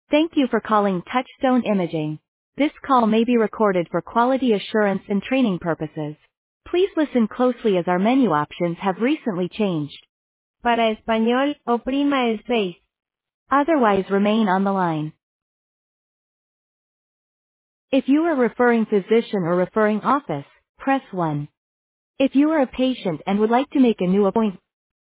Thank you for calling Touchstone Imaging. This call may be recorded for quality assurance and training purposes. Please listen closely as our menu options have recently changed. Para español, oprima el 6. Otherwise remain on the line. If you are referring physician or referring office, press 1. If you are a patient and would like to make a new appointment,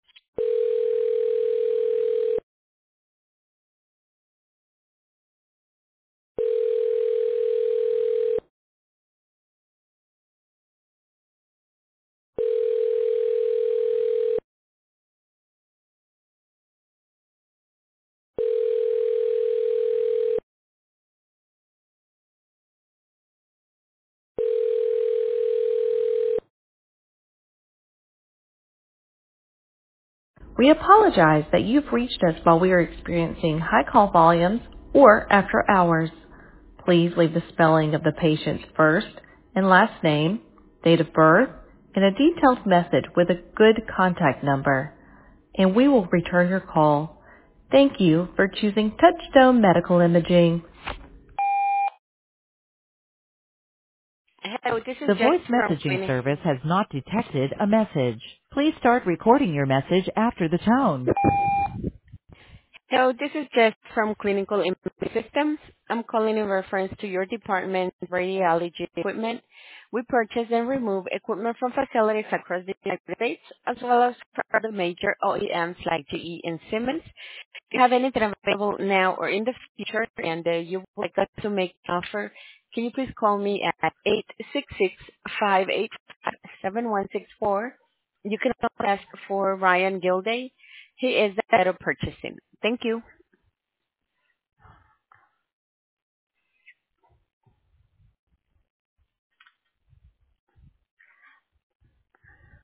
we apologize that you've reached us while we are experiencing high call volumes or after hours. Please leave the spelling of the patient's first and last name, date of birth, and a detailed message with a good contact number, and we will return your call. Thank you for choosing Touchstone Medical Imaging. Hello, this is The Jess voice from messaging Clinic. service has not detected a message. Please start recording your message after the tone. Hello, this is Jess from Clinical Imaging Systems. I'm calling in reference to your department's radiology equipment. We purchase and remove equipment from facilities across the United States, as well as for other major OEMs like GE and Siemens. If you have anything available now or in the future and you would like us to make an offer, can you please call me at 866-585-7164? You can also ask for Ryan Gilday. He is the head of purchasing. Thank you.